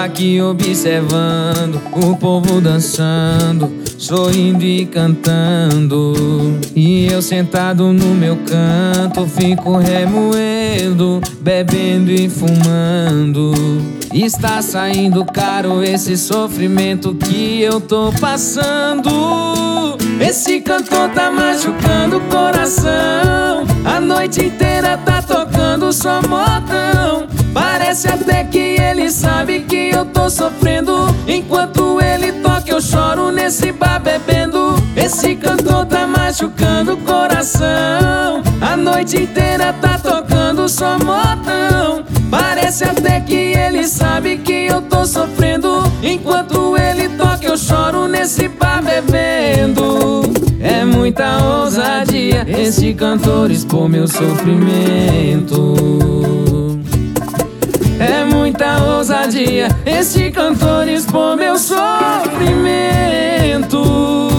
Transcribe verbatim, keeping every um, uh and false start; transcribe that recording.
aqui observando o povo dançando, sorrindo e cantando, e eu sentado no meu canto fico remoendo, bebendo e fumando. Está saindo caro esse sofrimento que eu tô passando. Esse cantor tá machucando o coração, a noite inteira tá tocando só modão. Parece até que ele sabe que eu tô sofrendo. Enquanto ele toca eu choro nesse bar bebendo. Esse cantor tá machucando o coração, a noite inteira tá tocando só modão. Parece até que ele sabe que eu tô sofrendo. Enquanto ele toca eu choro nesse bar bebendo. É muita ousadia esse cantor expor meu sofrimento. É muita ousadia esse cantor expor meu sofrimento.